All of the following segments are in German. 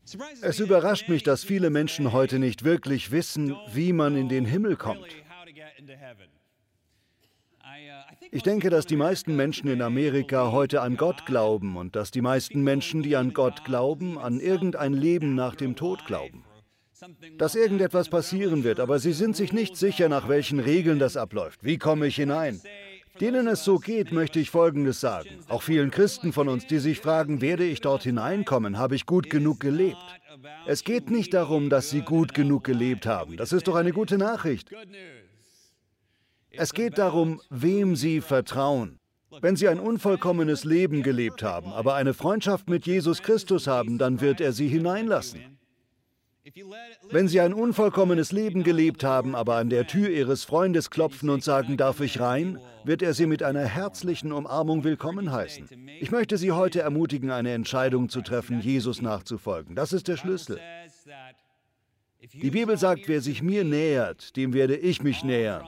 Es überrascht mich, dass viele Menschen heute nicht wirklich wissen, wie man in den Himmel kommt. Ich denke, dass die meisten Menschen in Amerika heute an Gott glauben und dass die meisten Menschen, die an Gott glauben, an irgendein Leben nach dem Tod glauben. Dass irgendetwas passieren wird, aber sie sind sich nicht sicher, nach welchen Regeln das abläuft. Wie komme ich hinein? Denen es so geht, möchte ich Folgendes sagen. Auch vielen Christen von uns, die sich fragen, werde ich dort hineinkommen? Habe ich gut genug gelebt? Es geht nicht darum, dass sie gut genug gelebt haben. Das ist doch eine gute Nachricht. Es geht darum, wem sie vertrauen. Wenn sie ein unvollkommenes Leben gelebt haben, aber eine Freundschaft mit Jesus Christus haben, dann wird er sie hineinlassen. Wenn sie ein unvollkommenes Leben gelebt haben, aber an der Tür ihres Freundes klopfen und sagen, darf ich rein, wird er sie mit einer herzlichen Umarmung willkommen heißen. Ich möchte Sie heute ermutigen, eine Entscheidung zu treffen, Jesus nachzufolgen. Das ist der Schlüssel. Die Bibel sagt, wer sich mir nähert, dem werde ich mich nähern.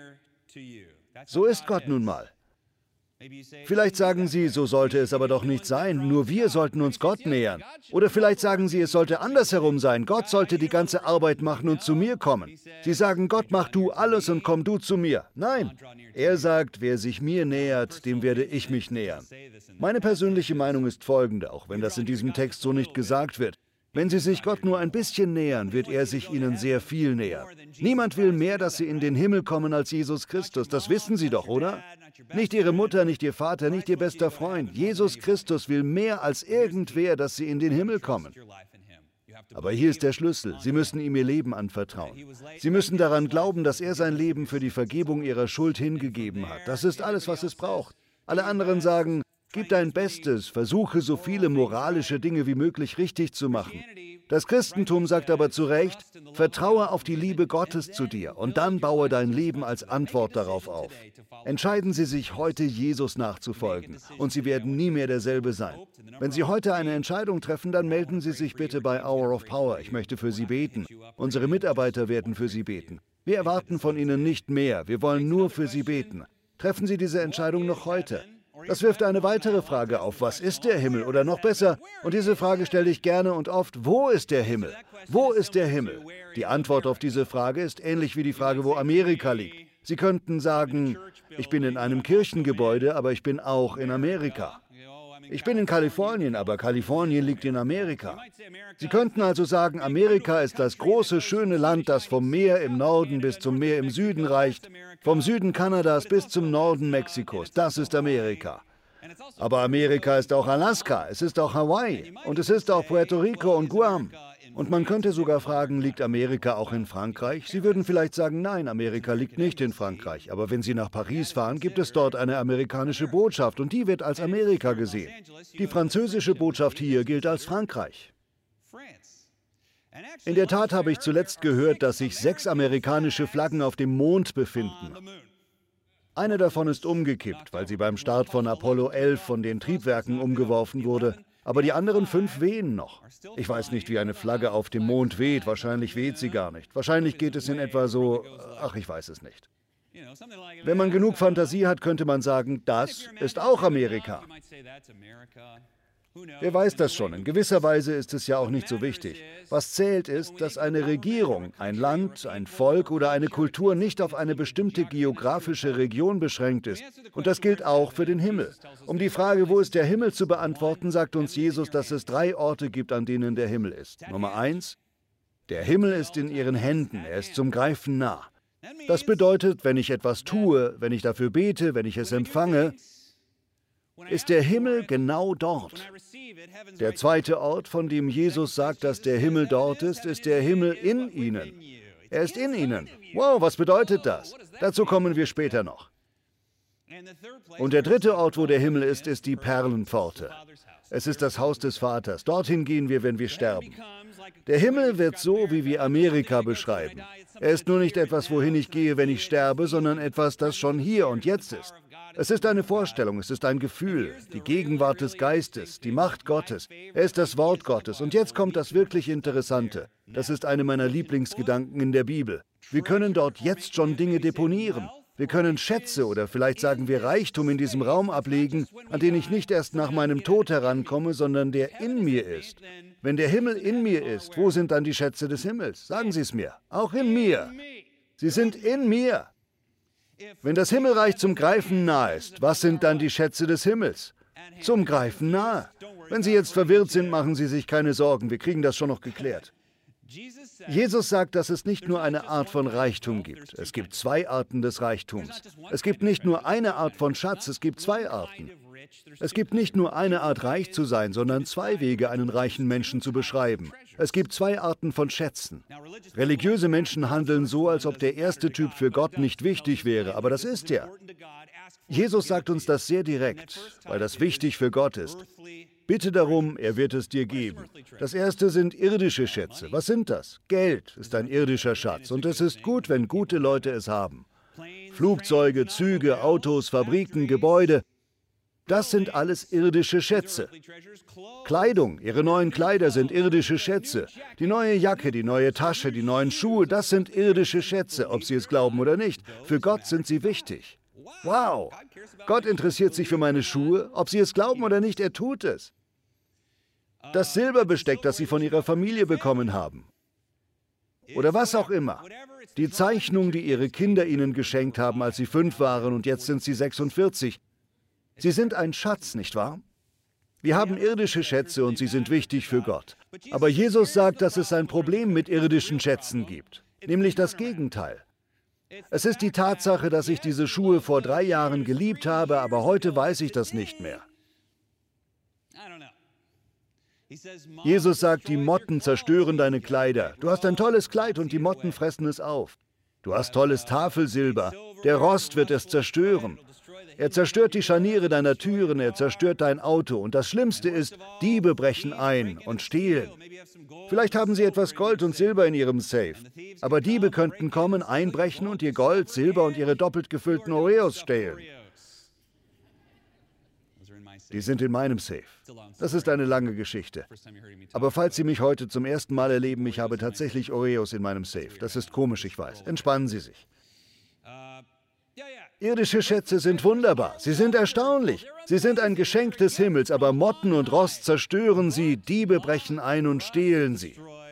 So ist Gott nun mal. Vielleicht sagen Sie, so sollte es aber doch nicht sein, nur wir sollten uns Gott nähern. Oder vielleicht sagen Sie, es sollte andersherum sein, Gott sollte die ganze Arbeit machen und zu mir kommen. Sie sagen, Gott, mach du alles und komm du zu mir. Nein, er sagt, wer sich mir nähert, dem werde ich mich nähern. Meine persönliche Meinung ist folgende, auch wenn das in diesem Text so nicht gesagt wird. Wenn Sie sich Gott nur ein bisschen nähern, wird er sich Ihnen sehr viel nähern. Niemand will mehr, dass Sie in den Himmel kommen als Jesus Christus. Das wissen Sie doch, oder? Nicht Ihre Mutter, nicht Ihr Vater, nicht Ihr bester Freund. Jesus Christus will mehr als irgendwer, dass Sie in den Himmel kommen. Aber hier ist der Schlüssel. Sie müssen ihm Ihr Leben anvertrauen. Sie müssen daran glauben, dass er sein Leben für die Vergebung Ihrer Schuld hingegeben hat. Das ist alles, was es braucht. Alle anderen sagen, gib dein Bestes, versuche so viele moralische Dinge wie möglich richtig zu machen. Das Christentum sagt aber zu Recht, vertraue auf die Liebe Gottes zu dir und dann baue dein Leben als Antwort darauf auf. Entscheiden Sie sich heute, Jesus nachzufolgen und Sie werden nie mehr derselbe sein. Wenn Sie heute eine Entscheidung treffen, dann melden Sie sich bitte bei Hour of Power. Ich möchte für Sie beten. Unsere Mitarbeiter werden für Sie beten. Wir erwarten von Ihnen nicht mehr, wir wollen nur für Sie beten. Treffen Sie diese Entscheidung noch heute. Das wirft eine weitere Frage auf. Was ist der Himmel? Oder noch besser, und diese Frage stelle ich gerne und oft, wo ist der Himmel? Wo ist der Himmel? Die Antwort auf diese Frage ist ähnlich wie die Frage, wo Amerika liegt. Sie könnten sagen, ich bin in einem Kirchengebäude, aber ich bin auch in Amerika. Ich bin in Kalifornien, aber Kalifornien liegt in Amerika. Sie könnten also sagen, Amerika ist das große, schöne Land, das vom Meer im Norden bis zum Meer im Süden reicht, vom Süden Kanadas bis zum Norden Mexikos. Das ist Amerika. Aber Amerika ist auch Alaska, es ist auch Hawaii und es ist auch Puerto Rico und Guam. Und man könnte sogar fragen, liegt Amerika auch in Frankreich? Sie würden vielleicht sagen, nein, Amerika liegt nicht in Frankreich. Aber wenn Sie nach Paris fahren, gibt es dort eine amerikanische Botschaft und die wird als Amerika gesehen. Die französische Botschaft hier gilt als Frankreich. In der Tat habe ich zuletzt gehört, dass sich 6 amerikanische Flaggen auf dem Mond befinden. Eine davon ist umgekippt, weil sie beim Start von Apollo 11 von den Triebwerken umgeworfen wurde. Aber die anderen 5 wehen noch. Ich weiß nicht, wie eine Flagge auf dem Mond weht. Wahrscheinlich weht sie gar nicht. Wahrscheinlich geht es in etwa so, ach, ich weiß es nicht. Wenn man genug Fantasie hat, könnte man sagen, das ist auch Amerika. Wer weiß das schon? In gewisser Weise ist es ja auch nicht so wichtig. Was zählt ist, dass eine Regierung, ein Land, ein Volk oder eine Kultur nicht auf eine bestimmte geografische Region beschränkt ist. Und das gilt auch für den Himmel. Um die Frage, wo ist der Himmel, zu beantworten, sagt uns Jesus, dass es 3 Orte gibt, an denen der Himmel ist. Nummer 1, der Himmel ist in Ihren Händen, er ist zum Greifen nah. Das bedeutet, wenn ich etwas tue, wenn ich dafür bete, wenn ich es empfange, ist der Himmel genau dort. Der zweite Ort, von dem Jesus sagt, dass der Himmel dort ist der Himmel in Ihnen. Er ist in Ihnen. Wow, was bedeutet das? Dazu kommen wir später noch. Und der dritte Ort, wo der Himmel ist die Perlenpforte. Es ist das Haus des Vaters. Dorthin gehen wir, wenn wir sterben. Der Himmel wird so, wie wir Amerika beschreiben. Er ist nur nicht etwas, wohin ich gehe, wenn ich sterbe, sondern etwas, das schon hier und jetzt ist. Es ist eine Vorstellung, es ist ein Gefühl, die Gegenwart des Geistes, die Macht Gottes. Er ist das Wort Gottes. Und jetzt kommt das wirklich Interessante. Das ist eine meiner Lieblingsgedanken in der Bibel. Wir können dort jetzt schon Dinge deponieren. Wir können Schätze oder vielleicht sagen wir Reichtum in diesem Raum ablegen, an den ich nicht erst nach meinem Tod herankomme, sondern der in mir ist. Wenn der Himmel in mir ist, wo sind dann die Schätze des Himmels? Sagen Sie es mir. Auch in mir. Sie sind in mir. Wenn das Himmelreich zum Greifen nahe ist, was sind dann die Schätze des Himmels? Zum Greifen nahe. Wenn Sie jetzt verwirrt sind, machen Sie sich keine Sorgen. Wir kriegen das schon noch geklärt. Jesus sagt, dass es nicht nur eine Art von Reichtum gibt. Es gibt zwei Arten des Reichtums. Es gibt nicht nur eine Art von Schatz, es gibt zwei Arten. Es gibt nicht nur eine Art, reich zu sein, sondern zwei Wege, einen reichen Menschen zu beschreiben. Es gibt zwei Arten von Schätzen. Religiöse Menschen handeln so, als ob der erste Typ für Gott nicht wichtig wäre, aber das ist er. Jesus sagt uns das sehr direkt, weil das wichtig für Gott ist. Bitte darum, er wird es dir geben. Das erste sind irdische Schätze. Was sind das? Geld ist ein irdischer Schatz und es ist gut, wenn gute Leute es haben. Flugzeuge, Züge, Autos, Fabriken, Gebäude. Das sind alles irdische Schätze. Kleidung, ihre neuen Kleider sind irdische Schätze. Die neue Jacke, die neue Tasche, die neuen Schuhe, das sind irdische Schätze, ob Sie es glauben oder nicht. Für Gott sind sie wichtig. Wow! Gott interessiert sich für meine Schuhe, ob Sie es glauben oder nicht, er tut es. Das Silberbesteck, das Sie von Ihrer Familie bekommen haben. Oder was auch immer. Die Zeichnung, die Ihre Kinder Ihnen geschenkt haben, als Sie 5 waren und jetzt sind Sie 46. Sie sind ein Schatz, nicht wahr? Wir haben irdische Schätze und sie sind wichtig für Gott. Aber Jesus sagt, dass es ein Problem mit irdischen Schätzen gibt, nämlich das Gegenteil. Es ist die Tatsache, dass ich diese Schuhe vor 3 Jahren geliebt habe, aber heute weiß ich das nicht mehr. Jesus sagt, die Motten zerstören deine Kleider. Du hast ein tolles Kleid und die Motten fressen es auf. Du hast tolles Tafelsilber. Der Rost wird es zerstören. Er zerstört die Scharniere deiner Türen, er zerstört dein Auto. Und das Schlimmste ist, Diebe brechen ein und stehlen. Vielleicht haben sie etwas Gold und Silber in ihrem Safe. Aber Diebe könnten kommen, einbrechen und ihr Gold, Silber und ihre doppelt gefüllten Oreos stehlen. Die sind in meinem Safe. Das ist eine lange Geschichte. Aber falls Sie mich heute zum ersten Mal erleben, ich habe tatsächlich Oreos in meinem Safe. Das ist komisch, ich weiß. Entspannen Sie sich. Irdische Schätze sind wunderbar, sie sind erstaunlich. Sie sind ein Geschenk des Himmels, aber Motten und Rost zerstören sie, Diebe brechen ein und stehlen sie.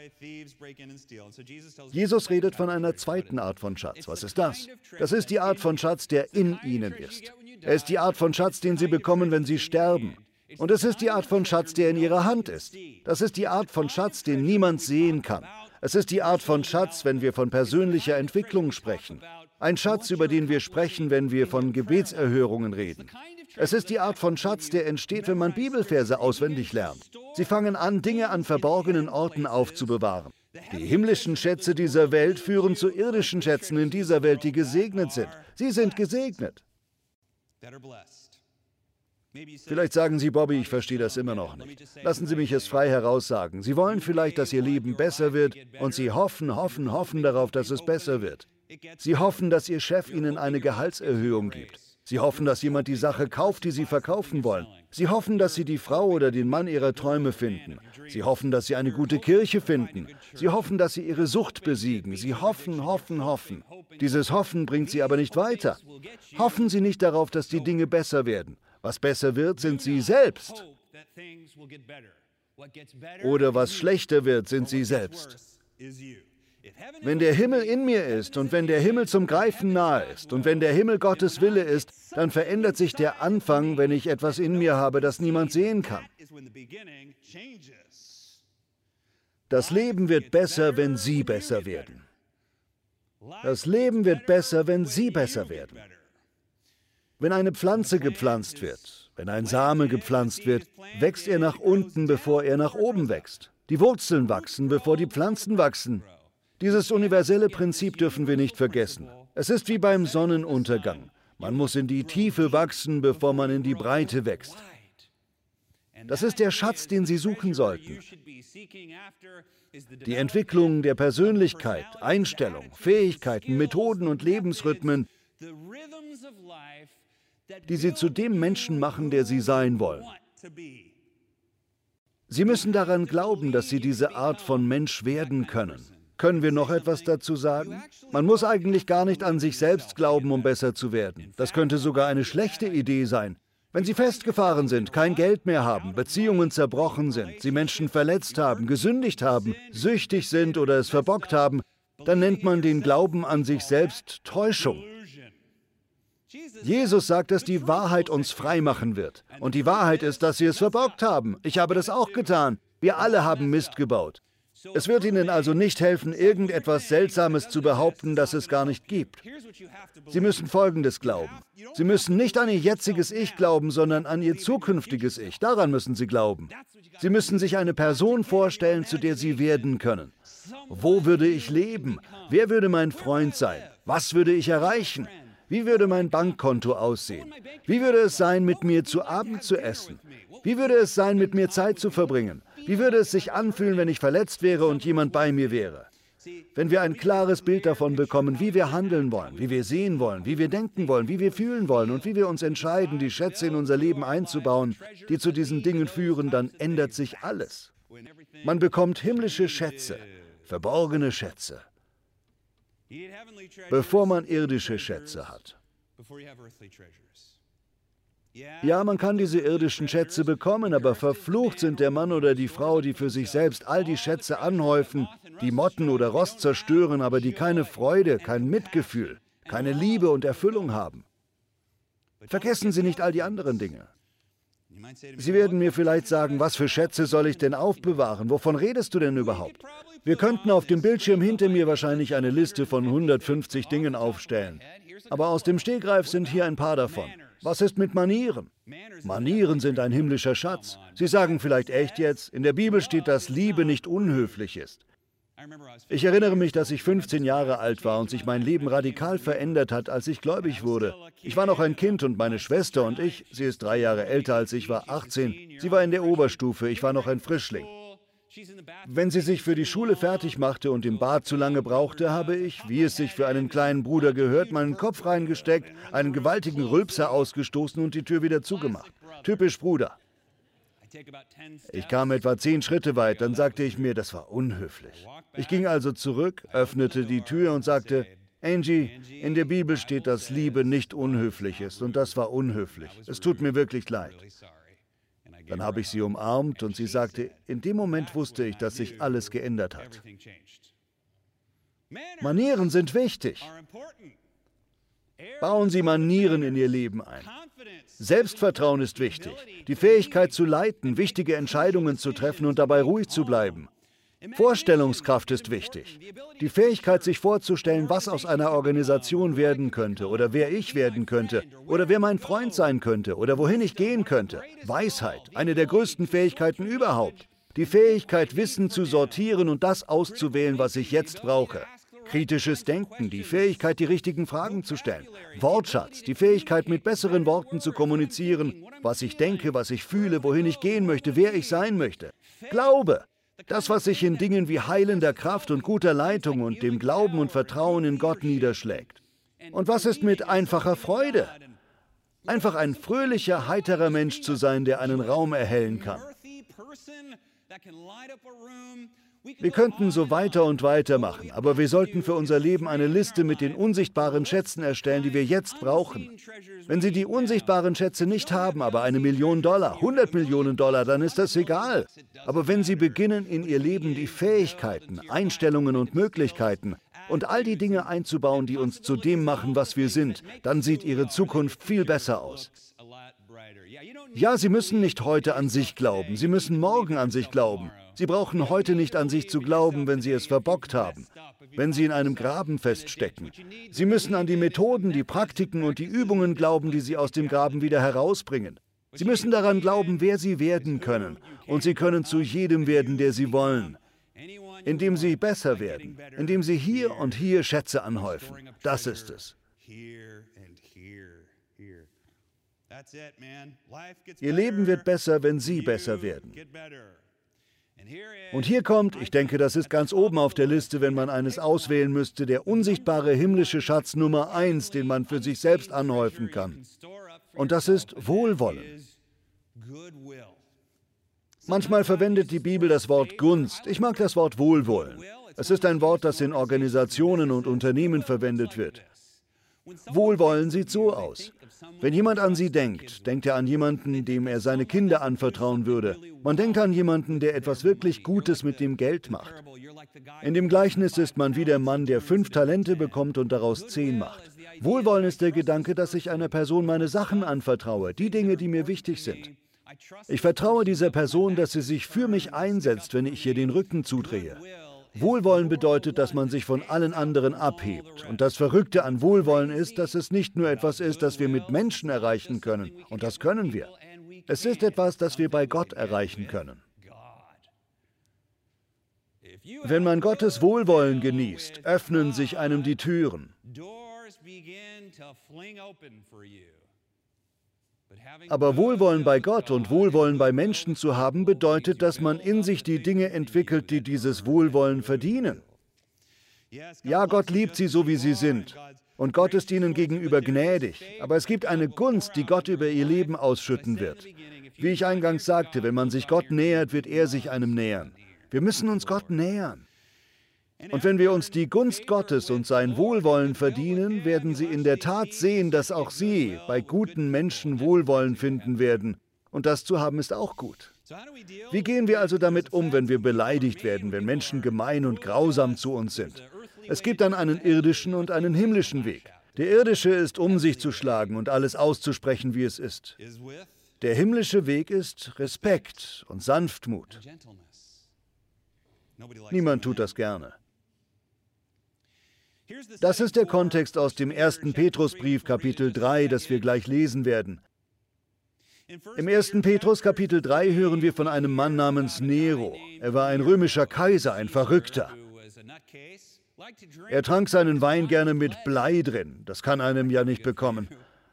Jesus redet von einer zweiten Art von Schatz. Was ist das? Das ist die Art von Schatz, der in ihnen ist. Er ist die Art von Schatz, den sie bekommen, wenn sie sterben. Und es ist die Art von Schatz, der in ihrer Hand ist. Das ist die Art von Schatz, den niemand sehen kann. Es ist die Art von Schatz, wenn wir von persönlicher Entwicklung sprechen. Ein Schatz, über den wir sprechen, wenn wir von Gebetserhörungen reden. Es ist die Art von Schatz, der entsteht, wenn man Bibelverse auswendig lernt. Sie fangen an, Dinge an verborgenen Orten aufzubewahren. Die himmlischen Schätze dieser Welt führen zu irdischen Schätzen in dieser Welt, die gesegnet sind. Sie sind gesegnet. Vielleicht sagen Sie, Bobby, ich verstehe das immer noch nicht. Lassen Sie mich es frei heraus sagen. Sie wollen vielleicht, dass Ihr Leben besser wird und Sie hoffen darauf, dass es besser wird. Sie hoffen, dass Ihr Chef Ihnen eine Gehaltserhöhung gibt. Sie hoffen, dass jemand die Sache kauft, die Sie verkaufen wollen. Sie hoffen, dass Sie die Frau oder den Mann Ihrer Träume finden. Sie hoffen, dass Sie eine gute Kirche finden. Sie hoffen, dass Sie Ihre Sucht besiegen. Sie hoffen. Dieses Hoffen bringt Sie aber nicht weiter. Hoffen Sie nicht darauf, dass die Dinge besser werden. Was besser wird, sind Sie selbst. Oder was schlechter wird, sind Sie selbst. Wenn der Himmel in mir ist und wenn der Himmel zum Greifen nahe ist und wenn der Himmel Gottes Wille ist, dann verändert sich der Anfang, wenn ich etwas in mir habe, das niemand sehen kann. Das Leben wird besser, wenn Sie besser werden. Das Leben wird besser, wenn Sie besser werden. Wenn eine Pflanze gepflanzt wird, wenn ein Same gepflanzt wird, wächst er nach unten, bevor er nach oben wächst. Die Wurzeln wachsen, bevor die Pflanzen wachsen. Dieses universelle Prinzip dürfen wir nicht vergessen. Es ist wie beim Sonnenuntergang. Man muss in die Tiefe wachsen, bevor man in die Breite wächst. Das ist der Schatz, den Sie suchen sollten. Die Entwicklung der Persönlichkeit, Einstellung, Fähigkeiten, Methoden und Lebensrhythmen, die Sie zu dem Menschen machen, der Sie sein wollen. Sie müssen daran glauben, dass Sie diese Art von Mensch werden können. Können wir noch etwas dazu sagen? Man muss eigentlich gar nicht an sich selbst glauben, um besser zu werden. Das könnte sogar eine schlechte Idee sein. Wenn Sie festgefahren sind, kein Geld mehr haben, Beziehungen zerbrochen sind, Sie Menschen verletzt haben, gesündigt haben, süchtig sind oder es verbockt haben, dann nennt man den Glauben an sich selbst Täuschung. Jesus sagt, dass die Wahrheit uns frei machen wird. Und die Wahrheit ist, dass Sie es verbockt haben. Ich habe das auch getan. Wir alle haben Mist gebaut. Es wird Ihnen also nicht helfen, irgendetwas Seltsames zu behaupten, das es gar nicht gibt. Sie müssen Folgendes glauben. Sie müssen nicht an Ihr jetziges Ich glauben, sondern an Ihr zukünftiges Ich. Daran müssen Sie glauben. Sie müssen sich eine Person vorstellen, zu der Sie werden können. Wo würde ich leben? Wer würde mein Freund sein? Was würde ich erreichen? Wie würde mein Bankkonto aussehen? Wie würde es sein, mit mir zu Abend zu essen? Wie würde es sein, mit mir Zeit zu verbringen? Wie würde es sich anfühlen, wenn ich verletzt wäre und jemand bei mir wäre? Wenn wir ein klares Bild davon bekommen, wie wir handeln wollen, wie wir sehen wollen, wie wir denken wollen, wie wir fühlen wollen und wie wir uns entscheiden, die Schätze in unser Leben einzubauen, die zu diesen Dingen führen, dann ändert sich alles. Man bekommt himmlische Schätze, verborgene Schätze, bevor man irdische Schätze hat. Ja, man kann diese irdischen Schätze bekommen, aber verflucht sind der Mann oder die Frau, die für sich selbst all die Schätze anhäufen, die Motten oder Rost zerstören, aber die keine Freude, kein Mitgefühl, keine Liebe und Erfüllung haben. Vergessen Sie nicht all die anderen Dinge. Sie werden mir vielleicht sagen, was für Schätze soll ich denn aufbewahren? Wovon redest du denn überhaupt? Wir könnten auf dem Bildschirm hinter mir wahrscheinlich eine Liste von 150 Dingen aufstellen. Aber aus dem Stegreif sind hier ein paar davon. Was ist mit Manieren? Manieren sind ein himmlischer Schatz. Sie sagen vielleicht, echt jetzt? In der Bibel steht, dass Liebe nicht unhöflich ist. Ich erinnere mich, dass ich 15 Jahre alt war und sich mein Leben radikal verändert hat, als ich gläubig wurde. Ich war noch ein Kind und meine Schwester und ich, sie ist 3 Jahre älter als ich, war 18. Sie war in der Oberstufe, ich war noch ein Frischling. Wenn sie sich für die Schule fertig machte und im Bad zu lange brauchte, habe ich, wie es sich für einen kleinen Bruder gehört, meinen Kopf reingesteckt, einen gewaltigen Rülpser ausgestoßen und die Tür wieder zugemacht. Typisch Bruder. Ich kam etwa 10 Schritte weit, dann sagte ich mir, das war unhöflich. Ich ging also zurück, öffnete die Tür und sagte, Angie, in der Bibel steht, dass Liebe nicht unhöflich ist und das war unhöflich. Es tut mir wirklich leid. Dann habe ich sie umarmt und sie sagte, in dem Moment wusste ich, dass sich alles geändert hat. Manieren sind wichtig. Bauen Sie Manieren in Ihr Leben ein. Selbstvertrauen ist wichtig. Die Fähigkeit zu leiten, wichtige Entscheidungen zu treffen und dabei ruhig zu bleiben. Vorstellungskraft ist wichtig. Die Fähigkeit, sich vorzustellen, was aus einer Organisation werden könnte oder wer ich werden könnte oder wer mein Freund sein könnte oder wohin ich gehen könnte. Weisheit, eine der größten Fähigkeiten überhaupt. Die Fähigkeit, Wissen zu sortieren und das auszuwählen, was ich jetzt brauche. Kritisches Denken, die Fähigkeit, die richtigen Fragen zu stellen. Wortschatz, die Fähigkeit, mit besseren Worten zu kommunizieren, was ich denke, was ich fühle, wohin ich gehen möchte, wer ich sein möchte. Glaube. Das, was sich in Dingen wie heilender Kraft und guter Leitung und dem Glauben und Vertrauen in Gott niederschlägt. Und was ist mit einfacher Freude? Einfach ein fröhlicher, heiterer Mensch zu sein, der einen Raum erhellen kann. Wir könnten so weiter und weiter machen, aber wir sollten für unser Leben eine Liste mit den unsichtbaren Schätzen erstellen, die wir jetzt brauchen. Wenn Sie die unsichtbaren Schätze nicht haben, aber $1 Million, 100 Millionen Dollar, dann ist das egal. Aber wenn Sie beginnen, in Ihr Leben die Fähigkeiten, Einstellungen und Möglichkeiten und all die Dinge einzubauen, die uns zu dem machen, was wir sind, dann sieht Ihre Zukunft viel besser aus. Ja, Sie müssen nicht heute an sich glauben, Sie müssen morgen an sich glauben. Sie brauchen heute nicht an sich zu glauben, wenn Sie es verbockt haben, wenn Sie in einem Graben feststecken. Sie müssen an die Methoden, die Praktiken und die Übungen glauben, die Sie aus dem Graben wieder herausbringen. Sie müssen daran glauben, wer Sie werden können. Und Sie können zu jedem werden, der Sie wollen. Indem Sie besser werden, indem Sie hier und hier Schätze anhäufen. Das ist es. Ihr Leben wird besser, wenn Sie besser werden. Und hier kommt, ich denke, das ist ganz oben auf der Liste, wenn man eines auswählen müsste, der unsichtbare himmlische Schatz Nummer 1, den man für sich selbst anhäufen kann. Und das ist Wohlwollen. Manchmal verwendet die Bibel das Wort Gunst. Ich mag das Wort Wohlwollen. Es ist ein Wort, das in Organisationen und Unternehmen verwendet wird. Wohlwollen sieht so aus. Wenn jemand an Sie denkt, denkt er an jemanden, dem er seine Kinder anvertrauen würde. Man denkt an jemanden, der etwas wirklich Gutes mit dem Geld macht. In dem Gleichnis ist man wie der Mann, der 5 Talente bekommt und daraus 10 macht. Wohlwollen ist der Gedanke, dass ich einer Person meine Sachen anvertraue, die Dinge, die mir wichtig sind. Ich vertraue dieser Person, dass sie sich für mich einsetzt, wenn ich ihr den Rücken zudrehe. Wohlwollen bedeutet, dass man sich von allen anderen abhebt. Und das Verrückte an Wohlwollen ist, dass es nicht nur etwas ist, das wir mit Menschen erreichen können. Und das können wir. Es ist etwas, das wir bei Gott erreichen können. Wenn man Gottes Wohlwollen genießt, öffnen sich einem die Türen. Aber Wohlwollen bei Gott und Wohlwollen bei Menschen zu haben, bedeutet, dass man in sich die Dinge entwickelt, die dieses Wohlwollen verdienen. Ja, Gott liebt sie so, wie sie sind. Und Gott ist ihnen gegenüber gnädig. Aber es gibt eine Gunst, die Gott über ihr Leben ausschütten wird. Wie ich eingangs sagte, wenn man sich Gott nähert, wird er sich einem nähern. Wir müssen uns Gott nähern. Und wenn wir uns die Gunst Gottes und sein Wohlwollen verdienen, werden sie in der Tat sehen, dass auch sie bei guten Menschen Wohlwollen finden werden. Und das zu haben ist auch gut. Wie gehen wir also damit um, wenn wir beleidigt werden, wenn Menschen gemein und grausam zu uns sind? Es gibt dann einen irdischen und einen himmlischen Weg. Der irdische ist, um sich zu schlagen und alles auszusprechen, wie es ist. Der himmlische Weg ist Respekt und Sanftmut. Niemand tut das gerne. Das ist der Kontext aus dem 1. Petrusbrief, Kapitel 3, das wir gleich lesen werden. Im 1. Petrus, Kapitel 3, hören wir von einem Mann namens Nero. Er war ein römischer Kaiser, ein Verrückter. Er trank seinen Wein gerne mit Blei drin. Das kann einem ja nicht bekommen.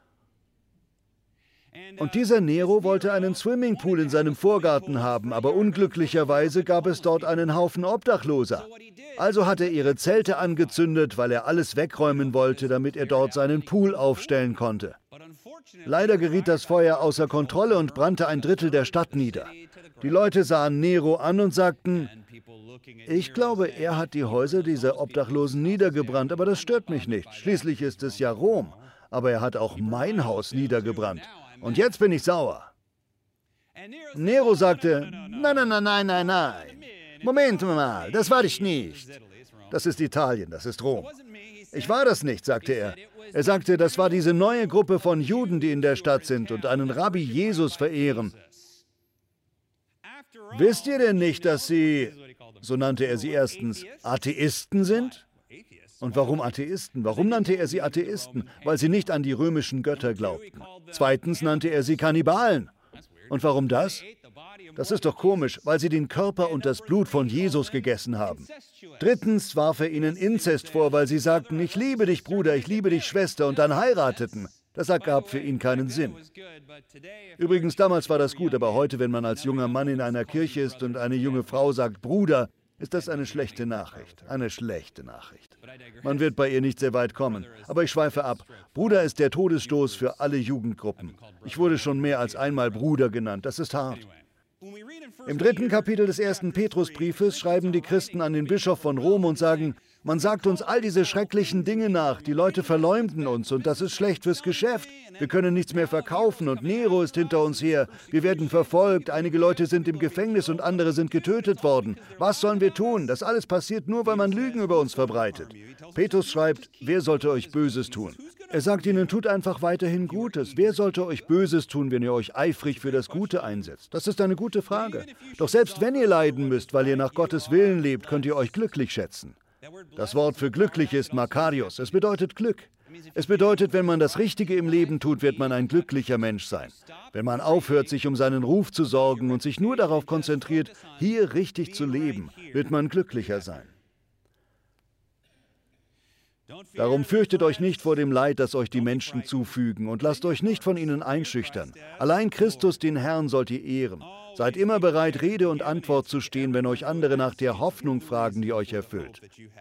Und dieser Nero wollte einen Swimmingpool in seinem Vorgarten haben, aber unglücklicherweise gab es dort einen Haufen Obdachloser. Also hat er ihre Zelte angezündet, weil er alles wegräumen wollte, damit er dort seinen Pool aufstellen konnte. Leider geriet das Feuer außer Kontrolle und brannte ein Drittel der Stadt nieder. Die Leute sahen Nero an und sagten, ich glaube, er hat die Häuser dieser Obdachlosen niedergebrannt, aber das stört mich nicht. Schließlich ist es ja Rom. Aber er hat auch mein Haus niedergebrannt. Und jetzt bin ich sauer. Nero sagte, nein. Moment mal, das war ich nicht. Das ist Italien, das ist Rom. Ich war das nicht, sagte er. Er sagte, das war diese neue Gruppe von Juden, die in der Stadt sind und einen Rabbi Jesus verehren. Wisst ihr denn nicht, dass sie, so nannte er sie erstens, Atheisten sind? Und warum Atheisten? Warum nannte er sie Atheisten? Weil sie nicht an die römischen Götter glaubten. Zweitens nannte er sie Kannibalen. Und warum das? Das ist doch komisch, weil sie den Körper und das Blut von Jesus gegessen haben. Drittens warf er ihnen Inzest vor, weil sie sagten, ich liebe dich, Bruder, ich liebe dich, Schwester, und dann heirateten. Das ergab für ihn keinen Sinn. Übrigens, damals war das gut, aber heute, wenn man als junger Mann in einer Kirche ist und eine junge Frau sagt, Bruder, ist das eine schlechte Nachricht. Eine schlechte Nachricht. Man wird bei ihr nicht sehr weit kommen. Aber ich schweife ab. Bruder ist der Todesstoß für alle Jugendgruppen. Ich wurde schon mehr als einmal Bruder genannt. Das ist hart. Im 3. Kapitel des 1. Petrusbriefes schreiben die Christen an den Bischof von Rom und sagen, man sagt uns all diese schrecklichen Dinge nach, die Leute verleumden uns und das ist schlecht fürs Geschäft. Wir können nichts mehr verkaufen und Nero ist hinter uns her. Wir werden verfolgt, einige Leute sind im Gefängnis und andere sind getötet worden. Was sollen wir tun? Das alles passiert nur, weil man Lügen über uns verbreitet. Petrus schreibt, wer sollte euch Böses tun? Er sagt ihnen, tut einfach weiterhin Gutes. Wer sollte euch Böses tun, wenn ihr euch eifrig für das Gute einsetzt? Das ist eine gute Frage. Doch selbst wenn ihr leiden müsst, weil ihr nach Gottes Willen lebt, könnt ihr euch glücklich schätzen. Das Wort für glücklich ist Makarios. Es bedeutet Glück. Es bedeutet, wenn man das Richtige im Leben tut, wird man ein glücklicher Mensch sein. Wenn man aufhört, sich um seinen Ruf zu sorgen und sich nur darauf konzentriert, hier richtig zu leben, wird man glücklicher sein. Darum fürchtet euch nicht vor dem Leid, das euch die Menschen zufügen, und lasst euch nicht von ihnen einschüchtern. Allein Christus, den Herrn, sollt ihr ehren. Seid immer bereit, Rede und Antwort zu stehen, wenn euch andere nach der Hoffnung fragen, die euch erfüllt.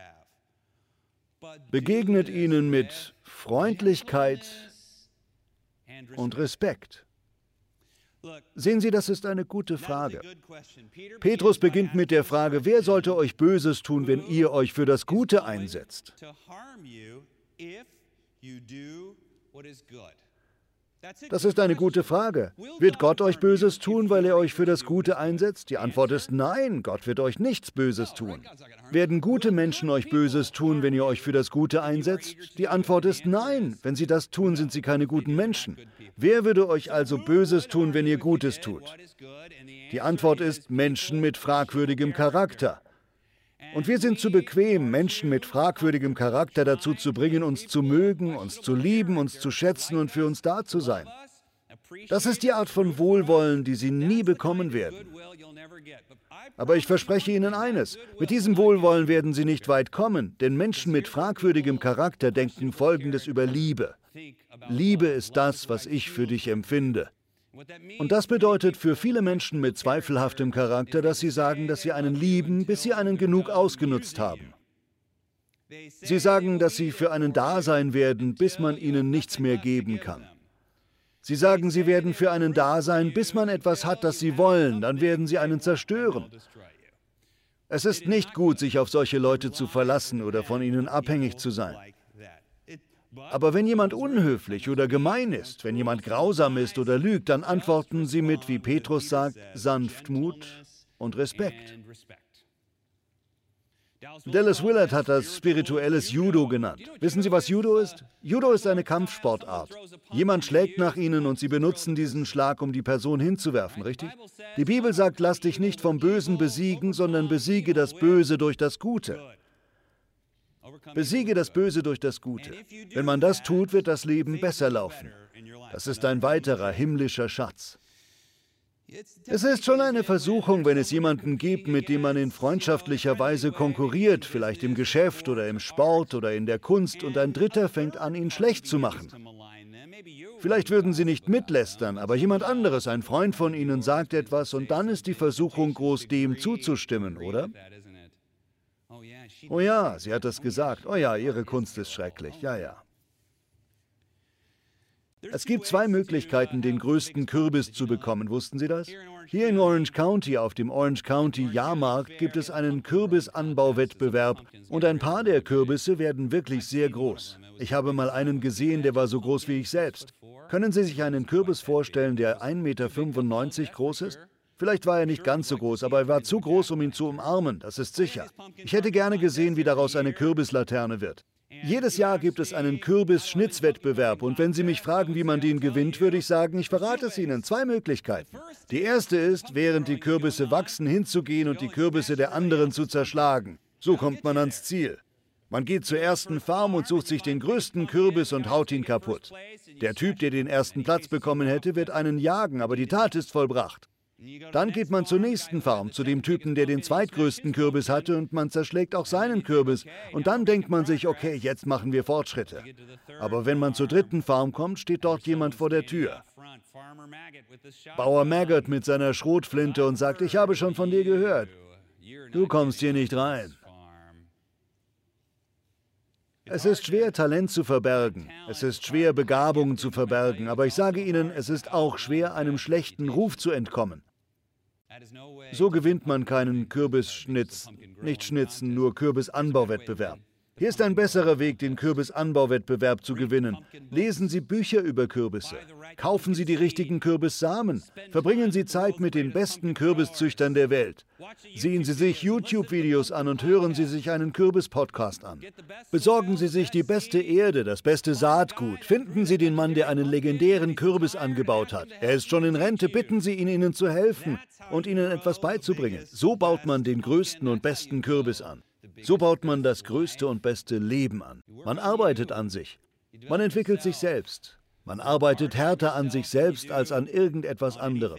Begegnet ihnen mit Freundlichkeit und Respekt. Sehen Sie, das ist eine gute Frage. Petrus beginnt mit der Frage, wer sollte euch Böses tun, wenn ihr euch für das Gute einsetzt? Das ist eine gute Frage. Wird Gott euch Böses tun, weil er euch für das Gute einsetzt? Die Antwort ist nein, Gott wird euch nichts Böses tun. Werden gute Menschen euch Böses tun, wenn ihr euch für das Gute einsetzt? Die Antwort ist nein. Wenn sie das tun, sind sie keine guten Menschen. Wer würde euch also Böses tun, wenn ihr Gutes tut? Die Antwort ist Menschen mit fragwürdigem Charakter. Und wir sind zu bequem, Menschen mit fragwürdigem Charakter dazu zu bringen, uns zu mögen, uns zu lieben, uns zu schätzen und für uns da zu sein. Das ist die Art von Wohlwollen, die sie nie bekommen werden. Aber ich verspreche Ihnen eines, mit diesem Wohlwollen werden Sie nicht weit kommen, denn Menschen mit fragwürdigem Charakter denken Folgendes über Liebe. Liebe ist das, was ich für dich empfinde. Und das bedeutet für viele Menschen mit zweifelhaftem Charakter, dass sie sagen, dass sie einen lieben, bis sie einen genug ausgenutzt haben. Sie sagen, dass sie für einen da sein werden, bis man ihnen nichts mehr geben kann. Sie sagen, sie werden für einen da sein, bis man etwas hat, das sie wollen, dann werden sie einen zerstören. Es ist nicht gut, sich auf solche Leute zu verlassen oder von ihnen abhängig zu sein. Aber wenn jemand unhöflich oder gemein ist, wenn jemand grausam ist oder lügt, dann antworten Sie mit, wie Petrus sagt, Sanftmut und Respekt. Dallas Willard hat das spirituelles Judo genannt. Wissen Sie, was Judo ist? Judo ist eine Kampfsportart. Jemand schlägt nach Ihnen und Sie benutzen diesen Schlag, um die Person hinzuwerfen, richtig? Die Bibel sagt, lass dich nicht vom Bösen besiegen, sondern besiege das Böse durch das Gute. Besiege das Böse durch das Gute. Wenn man das tut, wird das Leben besser laufen. Das ist ein weiterer himmlischer Schatz. Es ist schon eine Versuchung, wenn es jemanden gibt, mit dem man in freundschaftlicher Weise konkurriert, vielleicht im Geschäft oder im Sport oder in der Kunst, und ein Dritter fängt an, ihn schlecht zu machen. Vielleicht würden Sie nicht mitlästern, aber jemand anderes, ein Freund von Ihnen, sagt etwas und dann ist die Versuchung groß, dem zuzustimmen, oder? Oh ja, sie hat es gesagt. Oh ja, ihre Kunst ist schrecklich. Ja, ja. Es gibt zwei Möglichkeiten, den größten Kürbis zu bekommen. Wussten Sie das? Hier in Orange County, auf dem Orange County Jahrmarkt, gibt es einen Kürbisanbauwettbewerb und ein paar der Kürbisse werden wirklich sehr groß. Ich habe mal einen gesehen, der war so groß wie ich selbst. Können Sie sich einen Kürbis vorstellen, der 1,95 Meter groß ist? Vielleicht war er nicht ganz so groß, aber er war zu groß, um ihn zu umarmen, das ist sicher. Ich hätte gerne gesehen, wie daraus eine Kürbislaterne wird. Jedes Jahr gibt es einen Kürbis-Schnitzwettbewerb und wenn Sie mich fragen, wie man den gewinnt, würde ich sagen, ich verrate es Ihnen. Zwei Möglichkeiten. Die erste ist, während die Kürbisse wachsen, hinzugehen und die Kürbisse der anderen zu zerschlagen. So kommt man ans Ziel. Man geht zur ersten Farm und sucht sich den größten Kürbis und haut ihn kaputt. Der Typ, der den ersten Platz bekommen hätte, wird einen jagen, aber die Tat ist vollbracht. Dann geht man zur nächsten Farm, zu dem Typen, der den zweitgrößten Kürbis hatte, und man zerschlägt auch seinen Kürbis. Und dann denkt man sich, okay, jetzt machen wir Fortschritte. Aber wenn man zur dritten Farm kommt, steht dort jemand vor der Tür. Bauer Maggot mit seiner Schrotflinte und sagt, ich habe schon von dir gehört. Du kommst hier nicht rein. Es ist schwer, Talent zu verbergen. Es ist schwer, Begabungen zu verbergen. Aber ich sage Ihnen, es ist auch schwer, einem schlechten Ruf zu entkommen. So gewinnt man keinen nicht Schnitzen, nur Kürbisanbauwettbewerb. Hier ist ein besserer Weg, den Kürbisanbauwettbewerb zu gewinnen. Lesen Sie Bücher über Kürbisse. Kaufen Sie die richtigen Kürbissamen. Verbringen Sie Zeit mit den besten Kürbiszüchtern der Welt. Sehen Sie sich YouTube-Videos an und hören Sie sich einen Kürbis-Podcast an. Besorgen Sie sich die beste Erde, das beste Saatgut. Finden Sie den Mann, der einen legendären Kürbis angebaut hat. Er ist schon in Rente, bitten Sie ihn, Ihnen zu helfen und Ihnen etwas beizubringen. So baut man den größten und besten Kürbis an. So baut man das größte und beste Leben an. Man arbeitet an sich. Man entwickelt sich selbst. Man arbeitet härter an sich selbst als an irgendetwas anderem.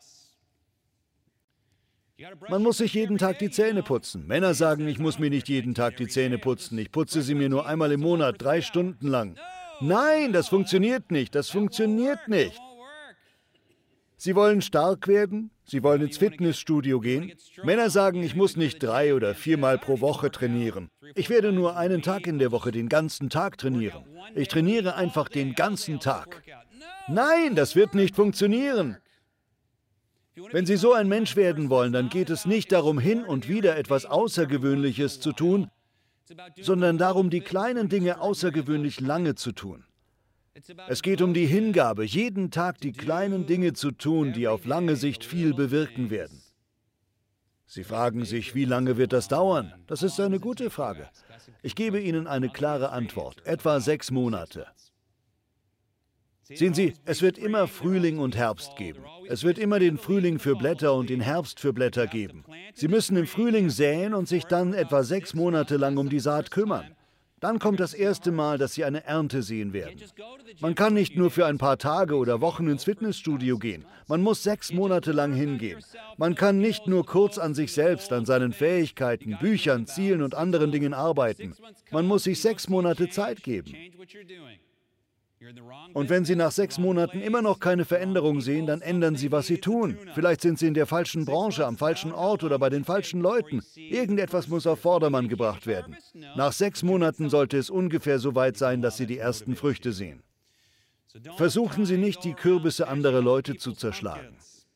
Man muss sich jeden Tag die Zähne putzen. Männer sagen, ich muss mir nicht jeden Tag die Zähne putzen. Ich putze sie mir nur einmal im Monat, 3 Stunden lang. Nein, das funktioniert nicht. Das funktioniert nicht. Sie wollen stark werden? Sie wollen ins Fitnessstudio gehen? Männer sagen, ich muss nicht 3 oder 4 Mal pro Woche trainieren. Ich werde nur einen Tag in der Woche den ganzen Tag trainieren. Ich trainiere einfach den ganzen Tag. Nein, das wird nicht funktionieren. Wenn Sie so ein Mensch werden wollen, dann geht es nicht darum, hin und wieder etwas Außergewöhnliches zu tun, sondern darum, die kleinen Dinge außergewöhnlich lange zu tun. Es geht um die Hingabe, jeden Tag die kleinen Dinge zu tun, die auf lange Sicht viel bewirken werden. Sie fragen sich, wie lange wird das dauern? Das ist eine gute Frage. Ich gebe Ihnen eine klare Antwort, etwa 6 Monate. Sehen Sie, es wird immer Frühling und Herbst geben. Es wird immer den Frühling für Blätter und den Herbst für Blätter geben. Sie müssen im Frühling säen und sich dann etwa 6 Monate lang um die Saat kümmern. Dann kommt das erste Mal, dass Sie eine Ernte sehen werden. Man kann nicht nur für ein paar Tage oder Wochen ins Fitnessstudio gehen. Man muss 6 Monate lang hingehen. Man kann nicht nur kurz an sich selbst, an seinen Fähigkeiten, Büchern, Zielen und anderen Dingen arbeiten. Man muss sich 6 Monate Zeit geben. Und wenn Sie nach 6 Monaten immer noch keine Veränderung sehen, dann ändern Sie, was Sie tun. Vielleicht sind Sie in der falschen Branche, am falschen Ort oder bei den falschen Leuten. Irgendetwas muss auf Vordermann gebracht werden. Nach 6 Monaten sollte es ungefähr so weit sein, dass Sie die ersten Früchte sehen. Versuchen Sie nicht, die Kürbisse anderer Leute zu zerschlagen.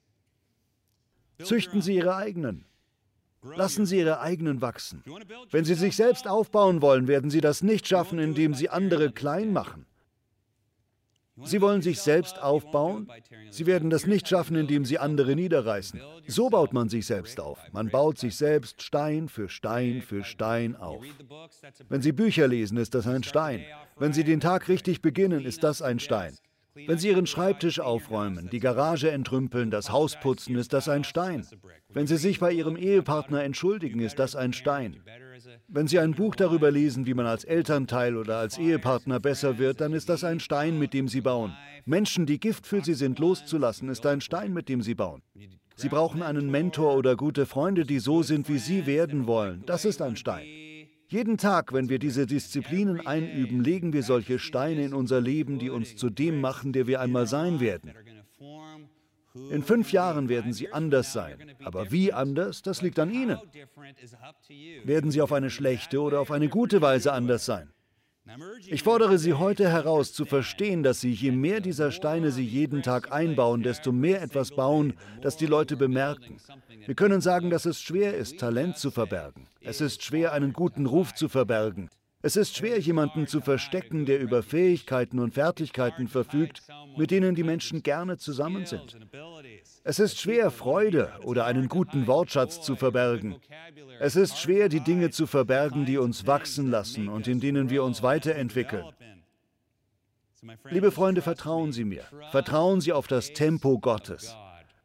Züchten Sie Ihre eigenen. Lassen Sie Ihre eigenen wachsen. Wenn Sie sich selbst aufbauen wollen, werden Sie das nicht schaffen, indem Sie andere klein machen. Sie wollen sich selbst aufbauen? Sie werden das nicht schaffen, indem Sie andere niederreißen. So baut man sich selbst auf. Man baut sich selbst Stein für Stein für Stein auf. Wenn Sie Bücher lesen, ist das ein Stein. Wenn Sie den Tag richtig beginnen, ist das ein Stein. Wenn Sie Ihren Schreibtisch aufräumen, die Garage entrümpeln, das Haus putzen, ist das ein Stein. Wenn Sie sich bei Ihrem Ehepartner entschuldigen, ist das ein Stein. Wenn Sie ein Buch darüber lesen, wie man als Elternteil oder als Ehepartner besser wird, dann ist das ein Stein, mit dem Sie bauen. Menschen, die Gift für Sie sind, loszulassen, ist ein Stein, mit dem Sie bauen. Sie brauchen einen Mentor oder gute Freunde, die so sind, wie Sie werden wollen. Das ist ein Stein. Jeden Tag, wenn wir diese Disziplinen einüben, legen wir solche Steine in unser Leben, die uns zu dem machen, der wir einmal sein werden. In 5 Jahren werden Sie anders sein. Aber wie anders, das liegt an Ihnen. Werden Sie auf eine schlechte oder auf eine gute Weise anders sein? Ich fordere Sie heute heraus, zu verstehen, dass Sie, je mehr dieser Steine Sie jeden Tag einbauen, desto mehr etwas bauen, das die Leute bemerken. Wir können sagen, dass es schwer ist, Talent zu verbergen. Es ist schwer, einen guten Ruf zu verbergen. Es ist schwer, jemanden zu verstecken, der über Fähigkeiten und Fertigkeiten verfügt, mit denen die Menschen gerne zusammen sind. Es ist schwer, Freude oder einen guten Wortschatz zu verbergen. Es ist schwer, die Dinge zu verbergen, die uns wachsen lassen und in denen wir uns weiterentwickeln. Liebe Freunde, vertrauen Sie mir. Vertrauen Sie auf das Tempo Gottes.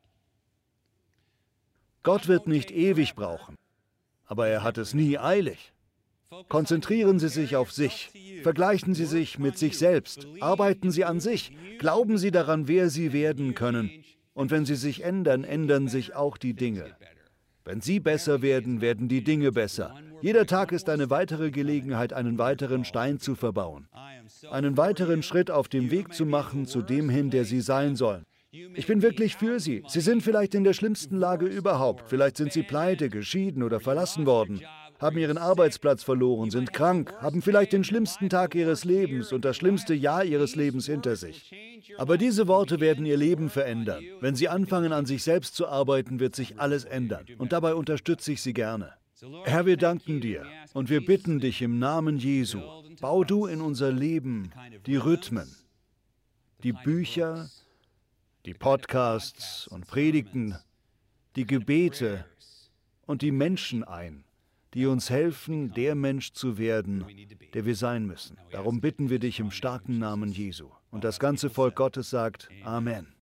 Gott wird nicht ewig brauchen, aber er hat es nie eilig. Konzentrieren Sie sich auf sich. Vergleichen Sie sich mit sich selbst. Arbeiten Sie an sich. Glauben Sie daran, wer Sie werden können. Und wenn Sie sich ändern, ändern sich auch die Dinge. Wenn Sie besser werden, werden die Dinge besser. Jeder Tag ist eine weitere Gelegenheit, einen weiteren Stein zu verbauen. Einen weiteren Schritt auf dem Weg zu machen, zu dem hin, der Sie sein sollen. Ich bin wirklich für Sie. Sie sind vielleicht in der schlimmsten Lage überhaupt. Vielleicht sind Sie pleite, geschieden oder verlassen worden, haben Ihren Arbeitsplatz verloren, sind krank, haben vielleicht den schlimmsten Tag Ihres Lebens und das schlimmste Jahr Ihres Lebens hinter sich. Aber diese Worte werden Ihr Leben verändern. Wenn Sie anfangen, an sich selbst zu arbeiten, wird sich alles ändern. Und dabei unterstütze ich Sie gerne. Herr, wir danken dir und wir bitten dich im Namen Jesu, bau du in unser Leben die Rhythmen, die Bücher, die Podcasts und Predigten, die Gebete und die Menschen ein, die uns helfen, der Mensch zu werden, der wir sein müssen. Darum bitten wir dich im starken Namen Jesu. Und das ganze Volk Gottes sagt Amen.